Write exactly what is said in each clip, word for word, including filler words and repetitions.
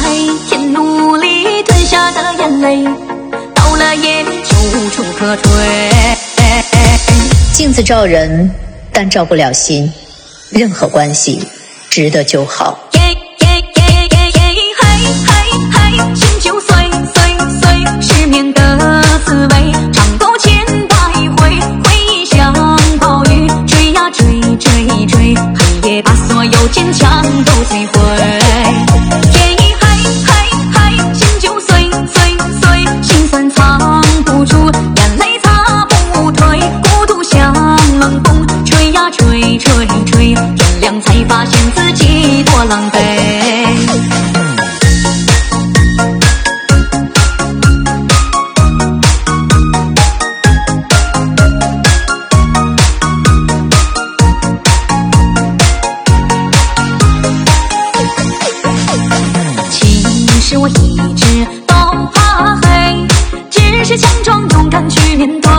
天努力吞下的眼泪，到了夜里就无处可退。 镜子照人，但照不了心。任何关系值得就好。 耶耶耶耶耶嘿嘿嘿，心就碎碎碎，失眠的滋味，尝够千百回，回忆像暴雨，追呀追追追，黑夜把所有坚强都摧毁。耶嘿嘿嘿，心就碎碎碎，心酸藏不住，眼泪擦不退，孤独像冷风，吹呀吹吹吹，天亮才发现自己多狼狈。其实我一直都怕黑，只是强装勇敢去面对，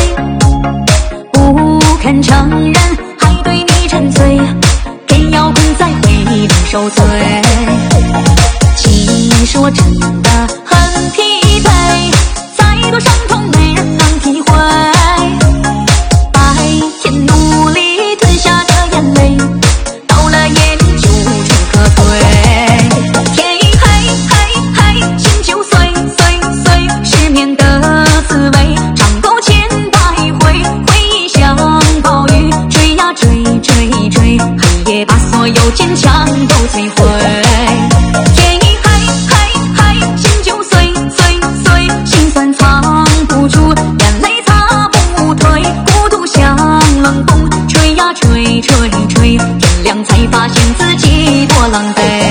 不肯承认还对你沉醉，偏要困在回忆里受罪。其实我真的很疲惫，再多伤痛没人能体会，白天努力吞下的眼泪，到了夜里就无处可退。耶嘿嘿嘿，心就碎碎碎，失眠的滋味，尝够千百回，回忆像暴雨，追呀追追追，黑夜把所有坚强都摧毁。耶嘿嘿嘿，心就碎碎碎，心酸藏不住，眼泪擦不退，孤独像冷风，吹呀吹吹吹，天亮才发现自己多狼狈。